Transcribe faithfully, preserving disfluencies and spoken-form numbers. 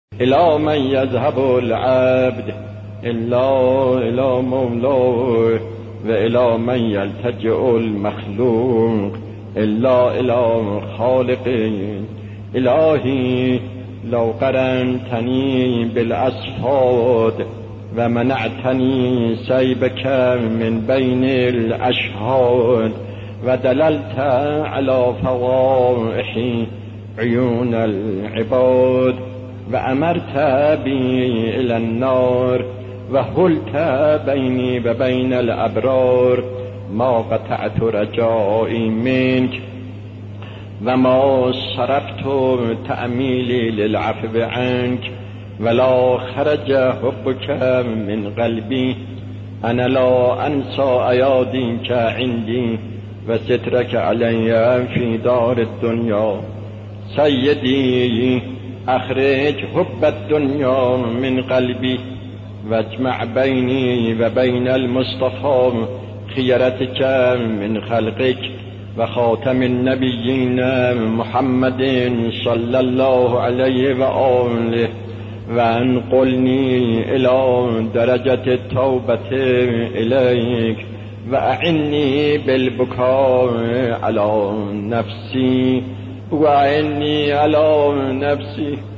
إلى من يذهب العبد إلا إلى مولاه، وإلى من يلتجئ المخلوق إلا إلى خالقه. إلهي لو قرنتني بالأصفاد ومنعتني سيبك من بين الأشهاد، ودللت على فضائح عيون العباد، وأمرت بي إلى النار وهلت بيني وبين الأبرار، ما قطعت رجائي منك وما صرفت تأميلي للعفو عنك، ولا خرج حبك من قلبي. أنا لا أنسى أياديك عندي وسترك علي في دار الدنيا. سيدي أخرج حب الدنيا من قلبي، واجمع بيني وبين المصطفى خيرتك من خلقك وخاتم النبيين محمد صلى الله عليه وآله، وانقلني إلى درجة التوبة إليك، وأعني بالبكاء على نفسي، وأعني على نفسي.